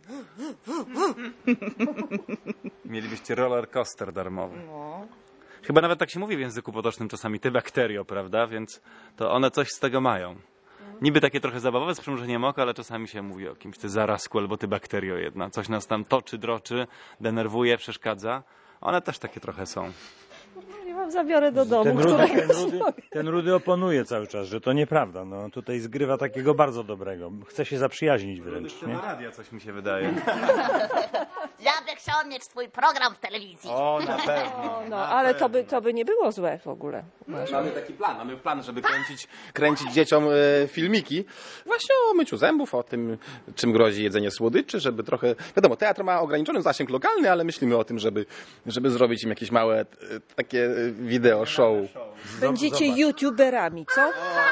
Mielibyście roller coaster darmowy. Chyba nawet tak się mówi w języku potocznym czasami, ty bakterio, prawda? Więc to one coś z tego mają. Niby takie trochę zabawowe z przymrużeniem oka, ale czasami się mówi o kimś, ty zarazku albo ty bakterio jedna. Coś nas tam toczy, droczy, denerwuje, przeszkadza. One też takie trochę są. zabiorę do domu. Ten Rudy oponuje cały czas, że to nieprawda. No, tutaj zgrywa takiego bardzo dobrego. Chce się zaprzyjaźnić wręcz. Nie? Radia coś mi się wydaje. Ja bym chciała mieć swój program w telewizji. O, na pewno. No, ale to by nie było złe w ogóle. Mamy taki plan, żeby kręcić dzieciom filmiki właśnie o myciu zębów, o tym, czym grozi jedzenie słodyczy, żeby trochę... Wiadomo, teatr ma ograniczony zasięg lokalny, ale myślimy o tym, żeby zrobić im jakieś małe takie wideo show. Będziecie youtuberami, co?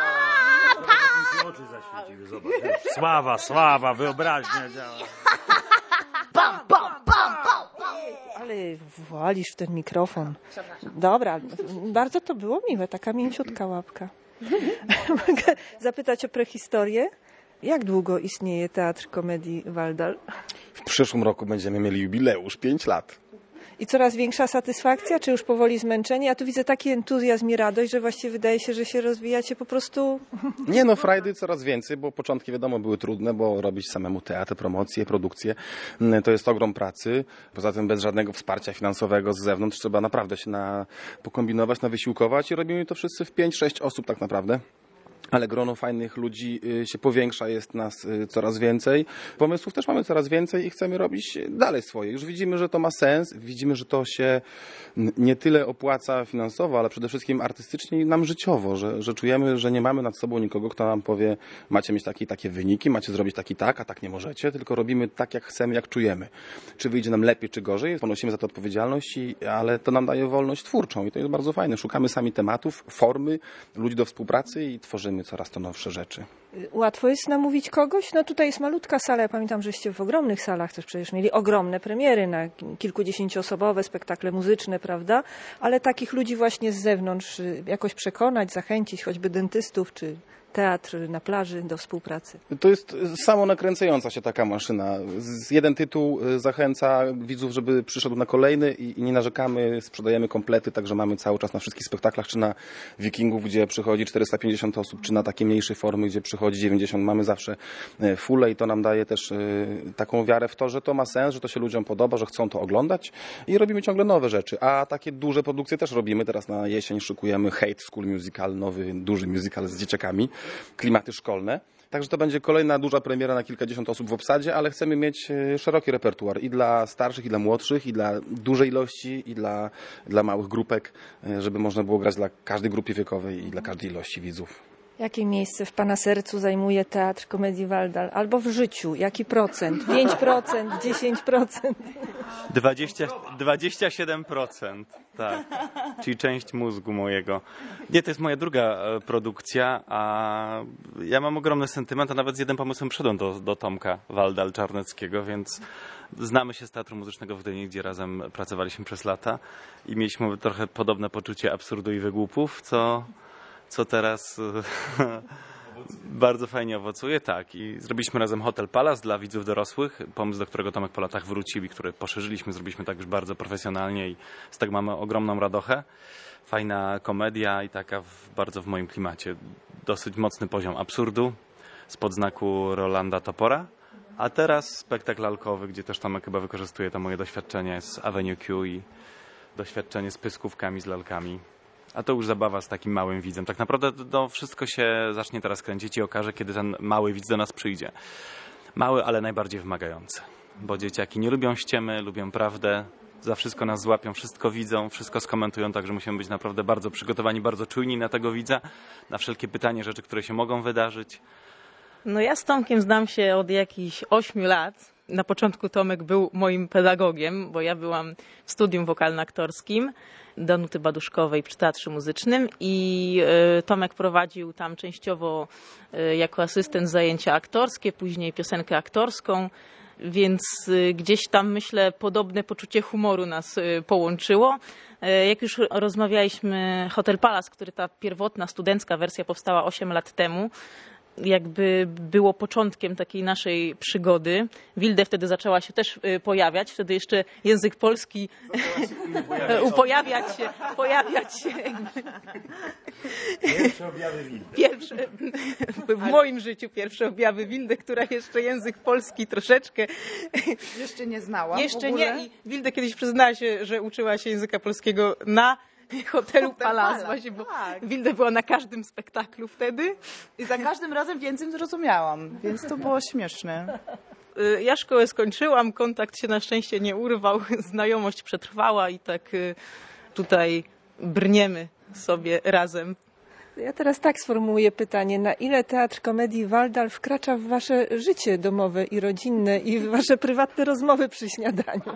Oczy zaświeciły, zobacz. Sława, wyobraźnia działa. Bam, bam, bam, bam. Ale walisz w ten mikrofon. Dobra, bardzo to było miłe, taka mięciutka łapka. Mogę zapytać o prehistorię? Jak długo istnieje Teatr Komedii Waldal? W przyszłym roku będziemy mieli jubileusz, 5 lat. I coraz większa satysfakcja, czy już powoli zmęczenie? Ja tu widzę taki entuzjazm i radość, że właściwie wydaje się, że się rozwijacie po prostu... Nie no, frajdy coraz więcej, bo początki wiadomo były trudne, bo robić samemu teatr, promocje, produkcje, to jest ogrom pracy. Poza tym bez żadnego wsparcia finansowego z zewnątrz trzeba naprawdę się pokombinować, wysiłkować i robimy to wszyscy w 5-6 osób tak naprawdę. Ale grono fajnych ludzi się powiększa, jest nas coraz więcej. Pomysłów też mamy coraz więcej i chcemy robić dalej swoje. Już widzimy, że to ma sens, widzimy, że to się nie tyle opłaca finansowo, ale przede wszystkim artystycznie i nam życiowo, że czujemy, że nie mamy nad sobą nikogo, kto nam powie, macie mieć takie wyniki, macie zrobić a tak nie możecie, tylko robimy tak, jak chcemy, jak czujemy. Czy wyjdzie nam lepiej, czy gorzej, ponosimy za to odpowiedzialność, ale to nam daje wolność twórczą i to jest bardzo fajne. Szukamy sami tematów, formy, ludzi do współpracy i tworzymy coraz to nowsze rzeczy. Łatwo jest namówić kogoś? No tutaj jest malutka sala. Ja pamiętam, żeście w ogromnych salach też przecież mieli ogromne premiery na kilkudziesięcioosobowe spektakle muzyczne, prawda? Ale takich ludzi właśnie z zewnątrz jakoś przekonać, zachęcić, choćby dentystów czy teatr na plaży do współpracy. To jest samonakręcająca się taka maszyna. Jeden tytuł zachęca widzów, żeby przyszedł na kolejny i nie narzekamy, sprzedajemy komplety, także mamy cały czas na wszystkich spektaklach, czy na Wikingów, gdzie przychodzi 450 osób, czy na takie mniejszej formy, gdzie przychodzi 90, mamy zawsze fulle i to nam daje też taką wiarę w to, że to ma sens, że to się ludziom podoba, że chcą to oglądać i robimy ciągle nowe rzeczy. A takie duże produkcje też robimy. Teraz na jesień szykujemy Hate School Musical, nowy, duży musical z dzieciakami. Klimaty szkolne. Także to będzie kolejna duża premiera na kilkadziesiąt osób w obsadzie, ale chcemy mieć szeroki repertuar i dla starszych, i dla młodszych, i dla dużej ilości, i dla małych grupek, żeby można było grać dla każdej grupy wiekowej i dla każdej ilości widzów. Jakie miejsce w Pana sercu zajmuje Teatr Komedii Waldal? Albo w życiu? Jaki procent? 5%? 10%? 27%, tak. Czyli część mózgu mojego. Nie, to jest moja druga produkcja, a ja mam ogromny sentyment, a nawet z jednym pomysłem przyszedłem do Tomka Waldal-Czarneckiego, więc znamy się z Teatru Muzycznego w Gdyni, gdzie razem pracowaliśmy przez lata i mieliśmy trochę podobne poczucie absurdu i wygłupów, co teraz bardzo fajnie owocuje, tak. I zrobiliśmy razem Hotel Palace dla widzów dorosłych, pomysł, do którego Tomek po latach wrócił i który poszerzyliśmy, zrobiliśmy tak już bardzo profesjonalnie i z tego mamy ogromną radochę. Fajna komedia i taka bardzo w moim klimacie. Dosyć mocny poziom absurdu spod znaku Rolanda Topora. A teraz spektakl lalkowy, gdzie też Tomek chyba wykorzystuje to moje doświadczenie z Avenue Q i doświadczenie z pyskówkami, z lalkami. A to już zabawa z takim małym widzem. Tak naprawdę to wszystko się zacznie teraz kręcić i okaże, kiedy ten mały widz do nas przyjdzie. Mały, ale najbardziej wymagający. Bo dzieciaki nie lubią ściemy, lubią prawdę. Za wszystko nas złapią, wszystko widzą, wszystko skomentują, także musimy być naprawdę bardzo przygotowani, bardzo czujni na tego widza, na wszelkie pytania, rzeczy, które się mogą wydarzyć. No ja z Tomkiem znam się od jakichś 8 lat. Na początku Tomek był moim pedagogiem, bo ja byłam w studium wokalno-aktorskim Danuty Baduszkowej przy Teatrze Muzycznym i Tomek prowadził tam częściowo jako asystent zajęcia aktorskie, później piosenkę aktorską, więc gdzieś tam, myślę, podobne poczucie humoru nas połączyło. Jak już rozmawialiśmy, Hotel Palace, który ta pierwotna studencka wersja powstała 8 lat temu, jakby było początkiem takiej naszej przygody. Wilde wtedy zaczęła się też pojawiać, wtedy jeszcze język polski pojawiać się. Pierwsze objawy Wilde. W moim życiu pierwsze objawy Wilde, która jeszcze język polski troszeczkę jeszcze nie znała. Jeszcze nie i Wilde kiedyś przyznała się, że uczyła się języka polskiego na hotelu Palace właśnie, bo tak. Wilde była na każdym spektaklu wtedy. I za każdym razem więcej zrozumiałam, więc to było śmieszne. Ja szkołę skończyłam, kontakt się na szczęście nie urwał, znajomość przetrwała i tak tutaj brniemy sobie razem. Ja teraz tak sformułuję pytanie. Na ile Teatr Komedii Waldal wkracza w wasze życie domowe i rodzinne i w wasze prywatne rozmowy przy śniadaniu?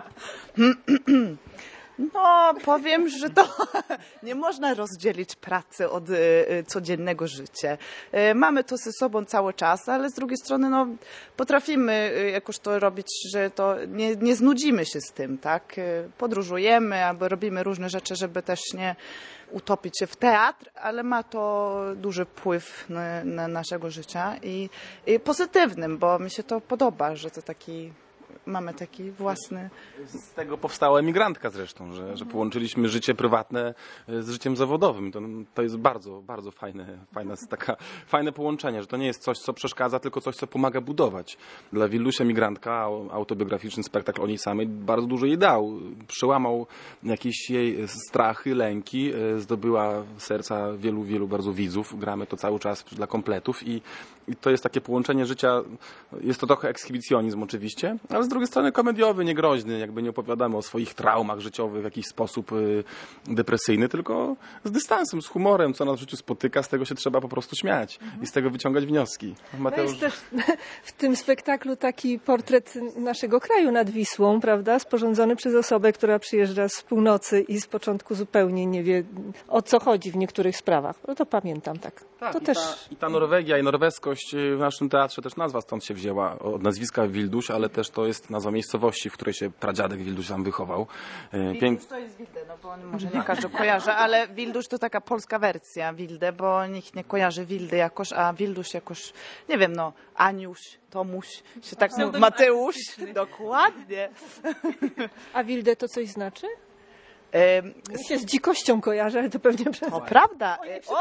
No, powiem, że to nie można rozdzielić pracy od codziennego życia. Mamy to ze sobą cały czas, ale z drugiej strony no, potrafimy jakoś to robić, że to nie znudzimy się z tym, tak? Podróżujemy albo robimy różne rzeczy, żeby też nie utopić się w teatr, ale ma to duży wpływ na naszego życia i pozytywnym, bo mi się to podoba, że to mamy taki własny... Z tego powstała Emigrantka zresztą, że połączyliśmy życie prywatne z życiem zawodowym. To jest bardzo, bardzo fajne połączenie, że to nie jest coś, co przeszkadza, tylko coś, co pomaga budować. Dla Wildusia Emigrantka, autobiograficzny spektakl o niej samej, bardzo dużo jej dał. Przełamał jakieś jej strachy, lęki, zdobyła serca wielu, wielu bardzo widzów. Gramy to cały czas dla kompletów i to jest takie połączenie życia, jest to trochę ekshibicjonizm oczywiście, ale z drugiej strony komediowy, niegroźny, jakby nie opowiadamy o swoich traumach życiowych w jakiś sposób depresyjny, tylko z dystansem, z humorem, co nas w życiu spotyka, z tego się trzeba po prostu śmiać i z tego wyciągać wnioski. Mateusz... No jest też w tym spektaklu taki portret naszego kraju nad Wisłą, prawda, sporządzony przez osobę, która przyjeżdża z północy i z początku zupełnie nie wie, o co chodzi w niektórych sprawach. No to pamiętam tak. To też... I ta Norwegia i norweskość w naszym teatrze, też nazwa stąd się wzięła, od nazwiska Wilduś, ale też to jest nazwa miejscowości, w której się pradziadek Wilduś tam wychował. Wilduś to jest Wilde, no bo może nie każdy kojarzy, ale Wilduś to taka polska wersja Wilde, bo nikt nie kojarzy Wildy jakoś, a Wilduś jakoś, nie wiem, no, Aniuś, Tomuś, się tak mówi, Mateusz, dokładnie. A Wilde to coś znaczy? Mi się z dzikością kojarzy, ale to pewnie przez... To prawda.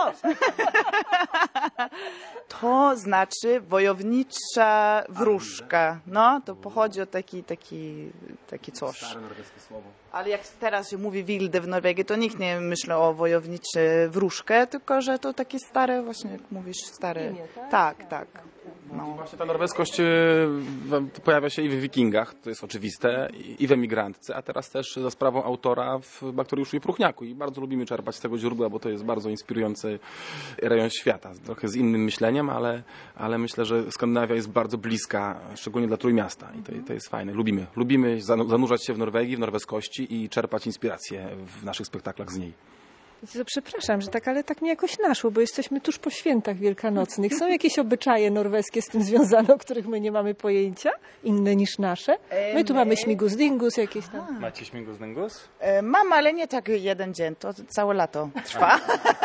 To znaczy wojownicza wróżka. No, to pochodzi od taki coś. Stare norweskie słowo. Ale jak teraz się mówi wilde w Norwegii, to nikt nie myśli o wojowniczy wróżkę, tylko że to takie stare, właśnie jak mówisz, stare... Imię, tak? Tak. No. Właśnie ta norweskość pojawia się i w Wikingach, to jest oczywiste, i w Emigrantce, a teraz też za sprawą autora w Bakteriuszu i Próchniaku. I bardzo lubimy czerpać z tego źródła, bo to jest bardzo inspirujący rejon świata. Trochę z innym myśleniem, ale myślę, że Skandynawia jest bardzo bliska, szczególnie dla Trójmiasta. I to jest fajne. Lubimy zanurzać się w Norwegii, w norweskości i czerpać inspiracje w naszych spektaklach z niej. Przepraszam, że tak, ale tak mi jakoś naszło, bo jesteśmy tuż po świętach wielkanocnych. Są jakieś obyczaje norweskie z tym związane, o których my nie mamy pojęcia? Inne niż nasze? My tu mamy śmigus dingus jakieś tam. Macie śmigus dingus? Mam, ale nie tak jeden dzień, to całe lato trwa.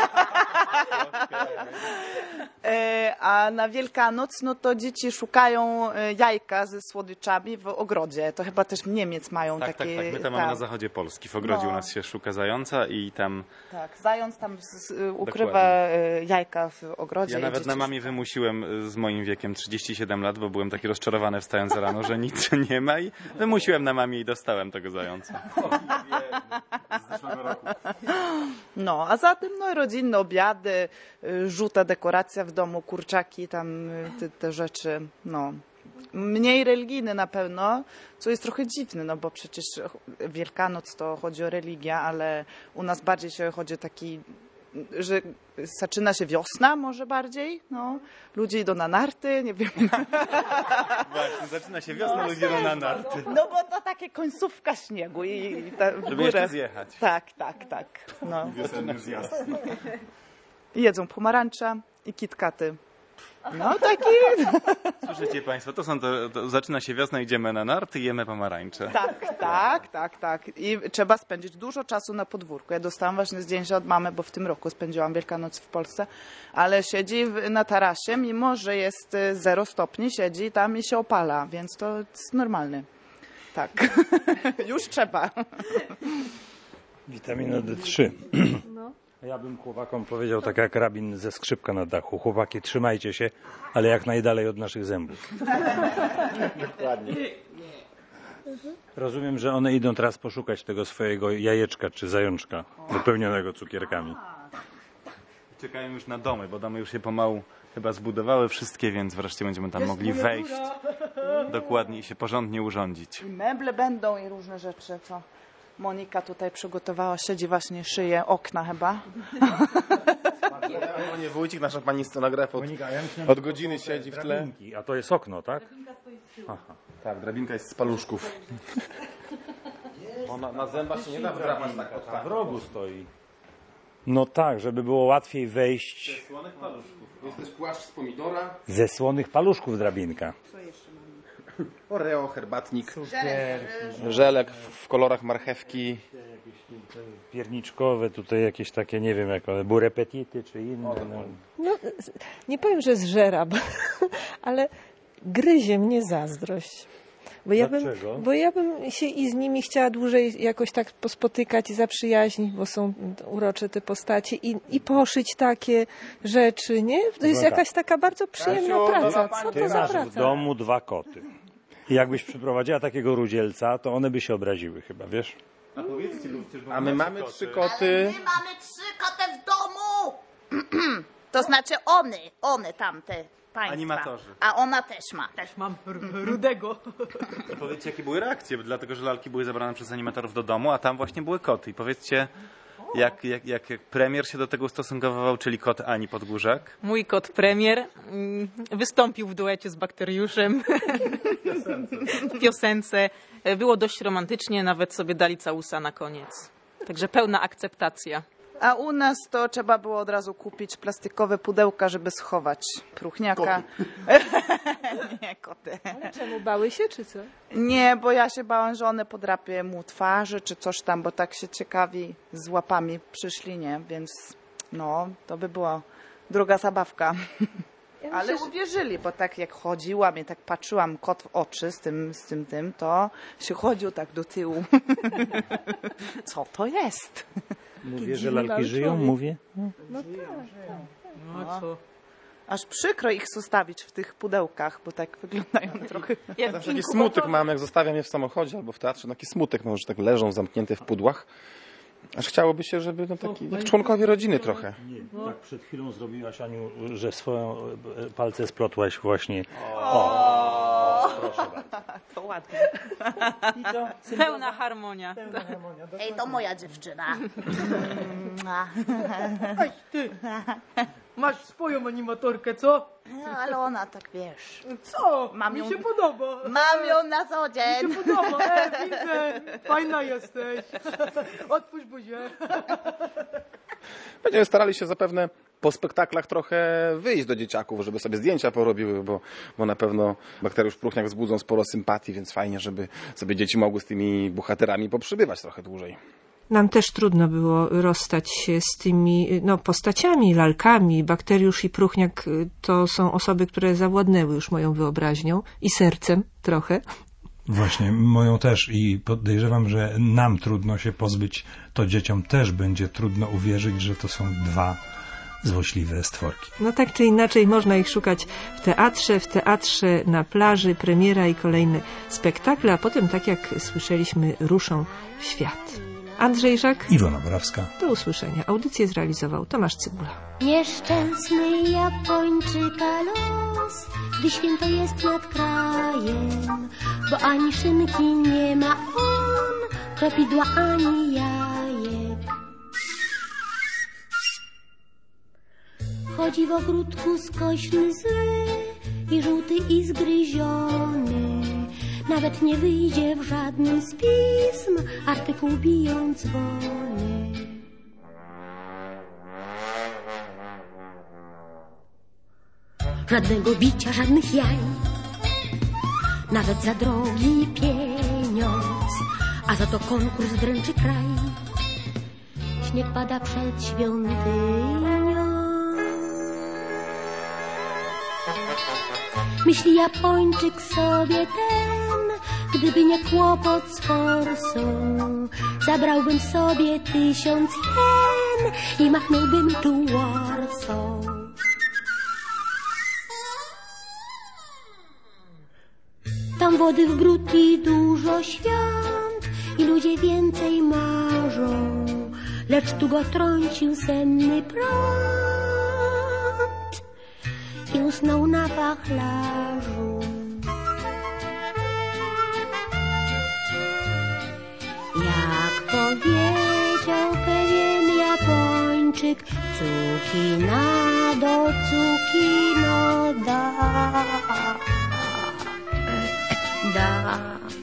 A na Wielkanoc, no to dzieci szukają jajka ze słodyczami w ogrodzie. To chyba też Niemiec mają takie... Tak. My tam mamy na zachodzie Polski. W ogrodzie u nas się szuka zająca i tam... Tak, zając tam ukrywa jajka w ogrodzie. Ja nawet na mamie wymusiłem z moim wiekiem 37 lat, bo byłem taki rozczarowany wstając rano, że nic nie ma i wymusiłem na mamie i dostałem tego zająca. No, a zatem no, rodzinne obiady, żółta dekoracja w domu, kurczaki, tam te rzeczy, no. Mniej religijne na pewno, co jest trochę dziwne, no bo przecież Wielkanoc to chodzi o religię, ale u nas bardziej się chodzi o taki, że zaczyna się wiosna może bardziej, no. Ludzie idą na narty, nie wiem. Właśnie, zaczyna się wiosna, ludzie idą na narty. No bo to takie końcówka śniegu i ta w Żeby górę. jeszcze zjechać. Tak. No. Wiosenny zjazd. I jedzą pomarańcza i kitkaty. No taki... Słyszycie Państwo, to zaczyna się wiosna, idziemy na narty i jemy pomarańcze. Tak. I trzeba spędzić dużo czasu na podwórku. Ja dostałam właśnie zdjęcia od mamy, bo w tym roku spędziłam Wielkanoc w Polsce, ale siedzi na tarasie, mimo że jest 0 stopni, siedzi tam i się opala, więc to jest normalne. Tak, już trzeba. Witamina D3. Ja bym chłopakom powiedział tak jak rabin ze skrzypka na dachu. Chłopaki, trzymajcie się, ale jak najdalej od naszych zębów. Dokładnie. Rozumiem, że one idą teraz poszukać tego swojego jajeczka czy zajączka wypełnionego cukierkami. Czekają już na domy, bo domy już się pomału chyba zbudowały wszystkie, więc wreszcie będziemy tam mogli wejść dokładnie i się porządnie urządzić. I meble będą i różne rzeczy, co Monika tutaj przygotowała. Siedzi właśnie, szyje okna chyba. Panie Wójcik, nasza pani scenograf od godziny siedzi w tle. Drabinki, a to jest okno, tak? Aha. Tak, drabinka jest z paluszków. Ona na zębach się nie da wdrapać tak. W rogu stoi. No tak, żeby było łatwiej wejść. Ze słonych paluszków. Jest też płaszcz z pomidora. Ze słonych paluszków drabinka. Oreo, herbatnik. Żelek w kolorach marchewki. Pierniczkowe, tutaj jakieś takie, nie wiem jak one, burepetity czy inne. No, nie powiem, że zżera, ale gryzie mnie zazdrość. Bo ja bym się i z nimi chciała dłużej jakoś tak pospotykać i zaprzyjaźnić, bo są urocze te postacie i poszyć takie rzeczy, nie? To jest jakaś taka bardzo przyjemna praca. Co to za masz praca? w domu 2 koty. I jakbyś przyprowadziła takiego rudzielca, to one by się obraziły chyba, wiesz? A my mamy 3 koty. Ale my mamy 3 koty w domu! To znaczy one tamte państwa. Animatorzy. A ona też ma. Też mam rudego. I powiedzcie, jakie były reakcje, dlatego że lalki były zabrane przez animatorów do domu, a tam właśnie były koty. I powiedzcie, jak premier się do tego ustosunkował, czyli kot Ani Podgórzak. Mój kot premier wystąpił w duecie z Bakteriuszem w piosence. Było dość romantycznie, nawet sobie dali całusa na koniec. Także pełna akceptacja. A u nas to trzeba było od razu kupić plastikowe pudełka, żeby schować próchniaka. Nie, koty. Ale czemu, bały się, czy co? Nie, bo ja się bałam, że one podrapie mu twarzy, czy coś tam, bo tak się ciekawi z łapami przyszli, nie? Więc no, to by była druga zabawka. Ja Ale myślę, uwierzyli, bo tak jak chodziłam i tak patrzyłam kot w oczy z tym, to się chodził tak do tyłu. Co to jest? Mówię, że lalki żyją, mówię. No tak. No co? Aż przykro ich zostawić w tych pudełkach, bo tak wyglądają trochę. Zawsze taki smutek mam, jak zostawiam je w samochodzie albo w teatrze, taki smutek, no, że tak leżą zamknięte w pudłach. Aż chciałoby się, żeby no, taki, jak członkowie rodziny trochę. Nie, tak przed chwilą zrobiłaś, Aniu, że swoją palce splotłaś właśnie. Proszę bardzo. To ładnie. Pełna harmonia. Ej, to moja dziewczyna. Ej, ty! Masz swoją animatorkę, co? No, ale ona tak, wiesz. Co? Mam Mi ją- się podoba. Mam ją na co Mi dzień. się podoba. Widzę. Fajna jesteś. Otwórz buzię. Będziemy starali się zapewne po spektaklach trochę wyjść do dzieciaków, żeby sobie zdjęcia porobiły, bo na pewno Bakteriusz Próchniak wzbudzą sporo sympatii, więc fajnie, żeby sobie dzieci mogły z tymi bohaterami poprzybywać trochę dłużej. Nam też trudno było rozstać się z tymi postaciami, lalkami. Bakteriusz i Próchniak to są osoby, które zawładnęły już moją wyobraźnią i sercem trochę. Właśnie, moją też i podejrzewam, że nam trudno się pozbyć, to dzieciom też będzie trudno uwierzyć, że to są 2 złośliwe stworki. No tak czy inaczej można ich szukać w teatrze, na plaży, premiera i kolejne spektakle, a potem, tak jak słyszeliśmy, ruszą w świat. Andrzej Żak, Iwona Borawska. do usłyszenia. Audycję zrealizował Tomasz Cybula. Nieszczęsny Japończyka los, gdy święto jest nad krajem, bo ani szynki nie ma on, kropidła ani jajek. Chodzi w ogródku skośny zły i żółty i zgryziony, nawet nie wyjdzie w żadnym z pism artykuł biją dzwony. Żadnego bicia, żadnych jaj, nawet za drogi pieniądz, a za to konkurs dręczy kraj. Śnieg pada przed świątynią. Myśli Japończyk sobie ten, gdyby nie kłopot z forsą, zabrałbym sobie 1000 jen i machnąłbym tu Warsaw. Tam wody w bród i dużo świąt i ludzie więcej marzą, lecz tu go trącił senny prąd i usnął na wachlarzu. Jak powiedział pewien Japończyk, cukina do cukino da.